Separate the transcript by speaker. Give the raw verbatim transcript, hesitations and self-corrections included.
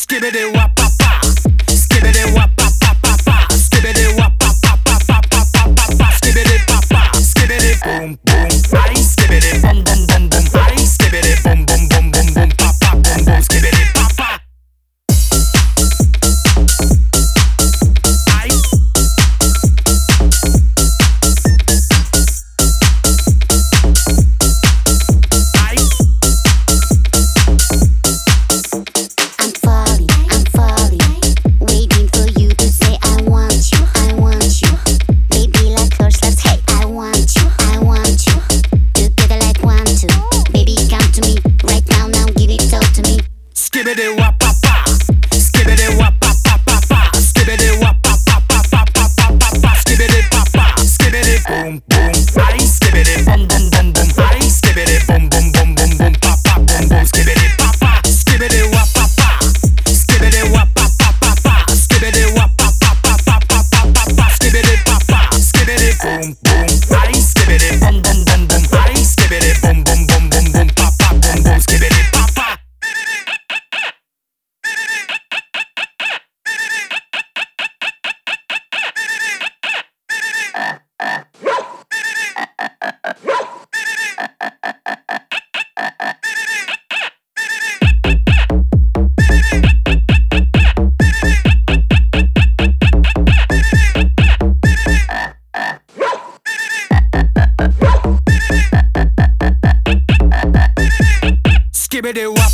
Speaker 1: Skibbity wop pop pop. Skibbity wop pop pop pop pop. Skibbity wop pop pop pop pop pop pop pop pop. Skibbity pop pop. Skibbity boom boom. Ay skibbity boom boom boom boom. Ay skibbity boom boom boom boom boom. Pop pop boom boom. Skibbity pop pop. Ay. Ay.
Speaker 2: I'm falling, I'm falling, waiting for you to say I want you, I want you. Baby like horse loves, hey, I want you, I want you. Together like one, two. Baby come to me, right now, now give it all to me.
Speaker 1: Skibbity wop pop pop. Skibbity wop pop pop pop pop. Skibbity wop pop pop pop pop pop pop pop pop. Skibbity pop pop. Skibbity boom boom. Ay skibbity boom boom boom boom. Ay skibbity boom boom boom boom boom. Pop pop boom boom. Skibbity pop pop. Skibbity wop pop pop. Skibbity wop pop pop pop pop. Skibbity wop pop pop pop pop pop pop pop pop. Skibbity pop pop. Skibbity boom boom. Ay skibbity boom boom boom boom. Ay skibbity boom boom boom boom boom. Pop pop boom boom. Skibbity pop pop. Skibbity wop.